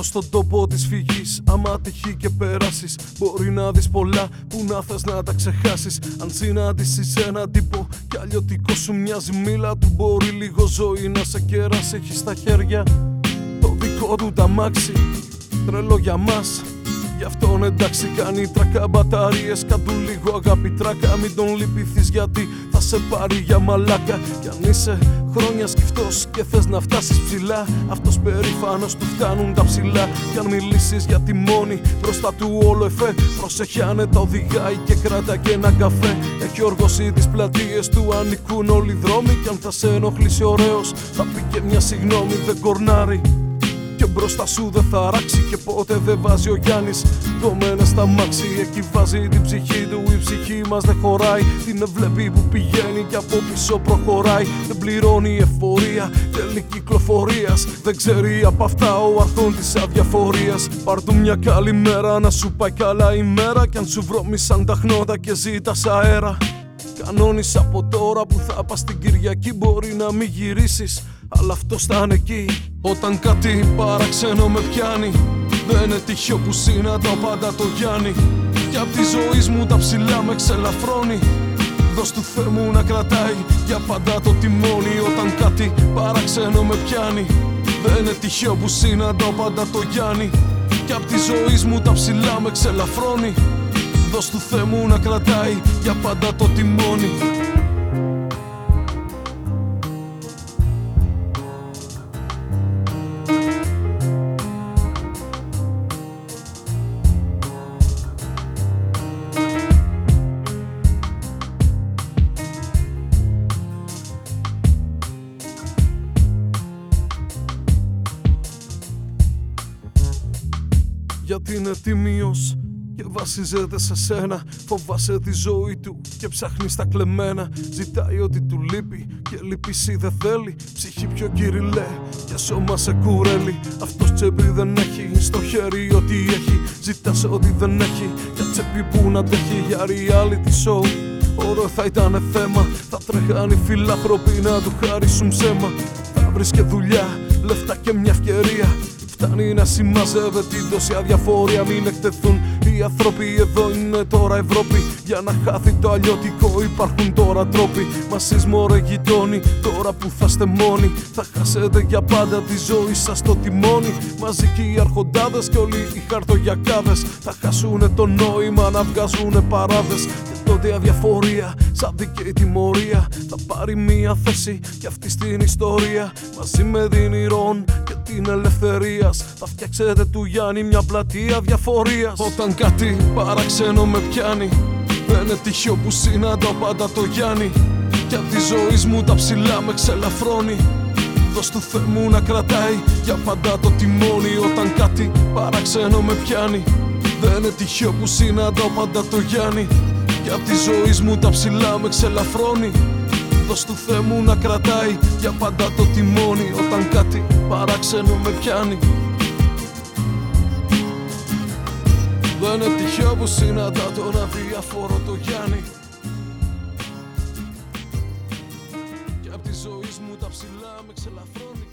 στον τόπο της φυγής. Άμα τυχεί και περάσεις, μπορεί να δεις πολλά που να θες να τα ξεχάσεις. Αν συναντήσεις έναν τύπο κι αλλιωτικό σου μοιάζει μίλα του, μπορεί λίγο ζωή να σε κεράσει. Έχει στα χέρια το δικό του ταμάξι, τρελό για μας. Γι' αυτόν εντάξει κάνει τράκα μπαταρίες. Κάντου λίγο αγάπη τράκα, μην τον λυπηθείς γιατί θα σε πάρει για μαλάκα. Κι αν είσαι χρόνια σκυφτός και θες να φτάσεις ψηλά, αυτός περήφανος του φτάνουν τα ψηλά. Κι αν μιλήσεις για τη μόνη μπροστά του όλο εφέ, προσέχει άνετα οδηγάει και κράτα και ένα καφέ. Έχει οργώσει τις πλατείες του, ανήκουν όλοι οι δρόμοι. Κι αν θα σε ενοχλήσει ωραίος θα πει και μια συγγνώμη, δεν κορνάρει. Και μπροστά σου δεν θα ράξει και ποτέ δεν βάζει ο Γιάννης κομμένα στα μάξι. Εκεί βάζει την ψυχή του, η ψυχή μας δεν χωράει. Την βλέπει που πηγαίνει και από πίσω προχωράει. Δεν πληρώνει εφορία, τέλη κυκλοφορίας. Δεν ξέρει απ' αυτά ο αρχόν της αδιαφορίας. Πάρ' του μια καλή μέρα να σου πάει καλά η μέρα. Κι αν σου βρώμησαν τα χνότα και ζήτας αέρα, κανόνεις από τώρα που θα πας την Κυριακή. Μπορεί να μην γυρίσεις, αλλά αυτός θα είναι εκεί. Όταν κάτι παραξένο με πιάνει, δεν είναι τυχαίο που συναντάω πάντα το Γιάννη. Κι απ' τη ζωή μου τα ψηλά με ξελαφρώνει. Δώσ' του Θεού μου να κρατάει για πάντα το τιμόνι. Όταν κάτι παραξένο με πιάνει, δεν είναι τυχαίο που συναντάω πάντα το Γιάννη. Κι απ' τη ζωή μου τα ψηλά με ξελαφρώνει. Δώσ' του Θεού μου να κρατάει για πάντα το τιμόνι. Γιατί είναι τίμιος και βασίζεται σε σένα. Φοβάσαι τη ζωή του και ψάχνει στα κλεμμένα. Ζητάει ό,τι του λείπει και λυπήσει δεν θέλει. Ψυχή πιο κυριλέ και σώμα σε κουρέλι. Αυτός τσέπη δεν έχει, στο χέρι ό,τι έχει. Ζητάς ό,τι δεν έχει για τσέπη που να αντέχει. Για reality show ωραίο θα ήταν θέμα. Θα τρέχαν οι φιλάνθρωποι να του χαρίσουν ψέμα. Θα βρεις και δουλειά, λεφτά και μια ευκαιρία. Φτάνει να συμμαζεύεται την τόση αδιαφορία. Μην εκτεθούν οι άνθρωποι, εδώ είναι τώρα Ευρώπη. Για να χάθει το αλλιώτικο υπάρχουν τώρα τρόποι. Μας μωρέ γειτόνι, τώρα που θα είστε μόνοι. Θα χάσετε για πάντα τη ζωή σας στο τιμόνι. Μαζί και οι αρχοντάδες και όλοι οι χαρτογιακάδες θα χάσουνε το νόημα να βγάζουνε παράδες. Και τότε αδιαφορία, σαν δίκαιη τιμωρία, θα πάρει μία θέση κι αυτή στην ιστορία. Μαζί με την ηρών και την ελευθερίας θα φτιάξετε του Γιάννη μια πλατεία διαφορίας. Όταν κάτι παραξένο με πιάνει, δεν είναι τυχαίο που συναντάω πάντα το Γιάννη. Κι απ' τη ζωή μου τα ψηλά με ξελαφρώνει. Δώσ' του Θεού μου να κρατάει για πάντα το τιμόνι. Όταν κάτι παραξένο με πιάνει, δεν είναι τυχαίο που συναντάω πάντα το Γιάννη. Κι απ' τη ζωή μου τα ψηλά με ξελαφρώνει. Δώσ' του Θεού μου να κρατάει για πάντα το τιμόνι. Όταν κάτι παράξενο με πιάνει, δεν είναι τυχαίο που συναντά τον αδιαφορό το Γιάννη. Κι απ' τη ζωή μου τα ψηλά με ξελαφρώνει.